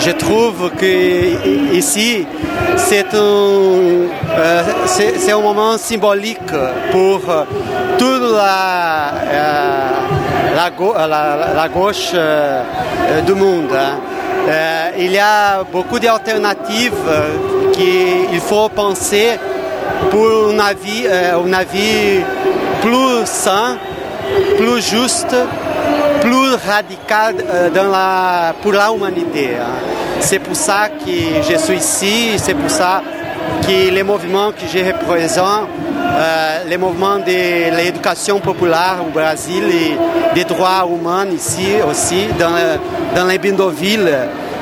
je trouve que ici, c'est un moment symbolique pour toute la gauche du monde. Il y a beaucoup d'alternatives qu'il faut penser pour une vie plus saine, plus juste, plus radicale pour l'humanité. C'est pour ça que je suis ici, c'est pour ça que les mouvements que je représente, les mouvements de l'éducation populaire au Brésil et des droits humains ici aussi, dans les bidonvilles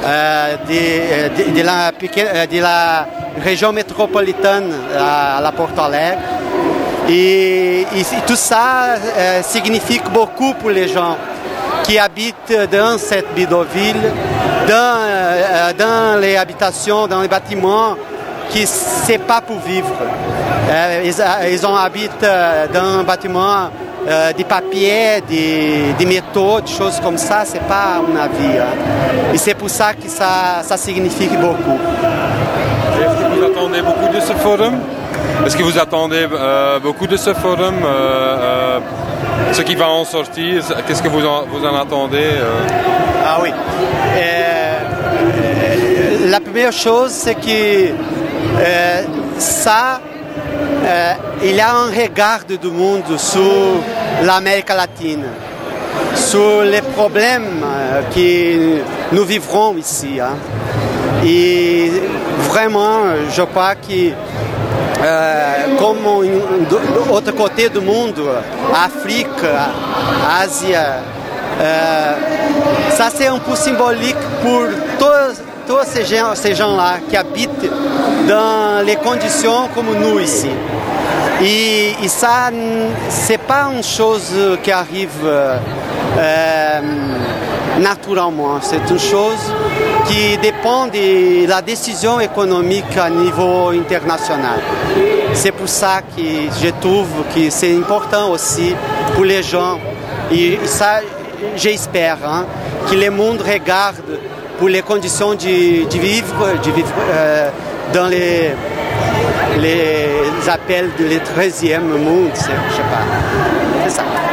de la région métropolitaine à la Porto Alegre. Et tout ça signifie beaucoup pour les gens qui habitent dans cette bidonville, dans les habitations, dans les bâtiments, qui ne sont pas pour vivre. Ils habitent dans un bâtiment de papier, de métaux, des choses comme ça, ce n'est pas une vie. Et c'est pour ça que ça signifie beaucoup. Est-ce que vous attendez beaucoup de ce forum? Est-ce que vous attendez beaucoup de ce forum? Ce qui va en sortir, qu'est-ce que vous en attendez? Ah oui. La première chose, c'est que il y a un regard du monde sur l'Amérique latine, sur les problèmes que nous vivrons ici. Et vraiment, je crois que comme de l'autre côté du monde, Afrique, Asie, ça c'est un peu symbolique pour tous ces gens-là qui habitent dans les conditions comme nous ici. Et ça, c'est pas une chose qui arrive naturellement, c'est une chose qui dépend de la décision économique à niveau international. C'est pour ça que je trouve que c'est important aussi pour les gens. Et ça, j'espère que le monde regarde pour les conditions de vivre dans les appels du 13e monde, je sais pas. C'est ça.